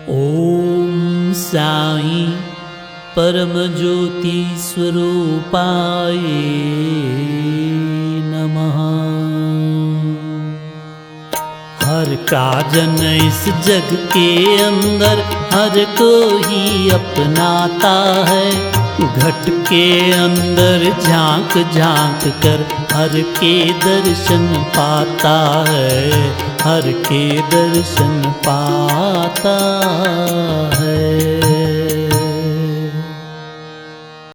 ओम साई परम ज्योति स्वरूपाय नमः। हर का जन इस जग के अंदर हर को ही अपनाता है। घट के अंदर झांक झांक कर हर के दर्शन पाता है, हर के दर्शन पाता है।